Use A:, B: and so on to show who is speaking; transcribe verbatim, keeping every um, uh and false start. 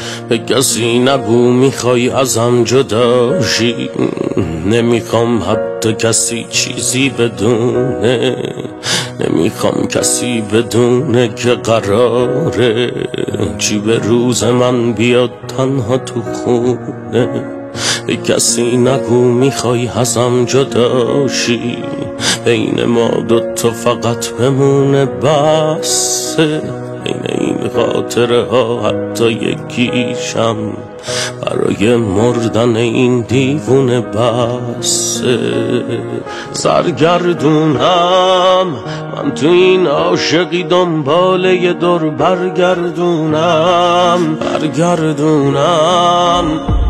A: به کسی نگو میخوای ازم جدا شی، نمیخوام حتی کسی چیزی بدونه، نمیخوام کسی بدونه که قراره چی به روز من بیاد تنها تو خونه. به کسی نگو میخوای ازم جدا شی، بین ما دوتا فقط بمونه بسه، بین این خاطره ها حتی یکیشم برای مردن این دیوونه بسه. سرگردونم من تو این عاشقی، دنبال یه دور برگردونم برگردونم